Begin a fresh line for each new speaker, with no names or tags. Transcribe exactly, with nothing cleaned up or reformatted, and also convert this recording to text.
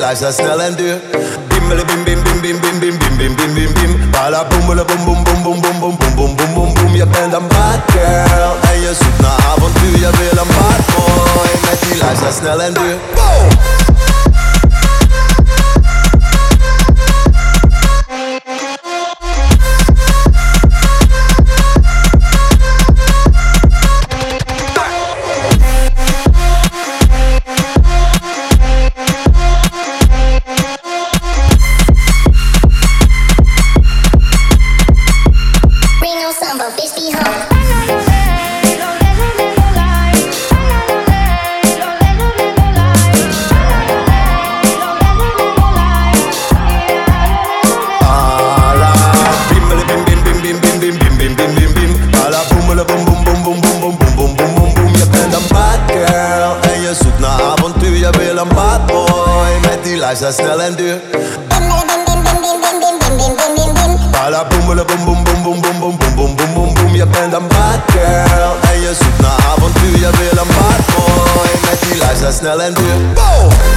life zo snel en duur. Bimmele bim bim bim bim bim bim bim bim bim bim bim. Bala boemele boem boem boem boem boem boem boem boem boem boem boem. Je bent een bad girl en je zoekt naar avontuur. Je wil een bad boy met die life zo snel en duur. Zo snel en duur. Bala boemele boem boem boem boem boem boem boem boem boem boem boem. Je bent een bad girl en je zoekt naar avontuur. Je wil een bad boy met die life zo snel en duur.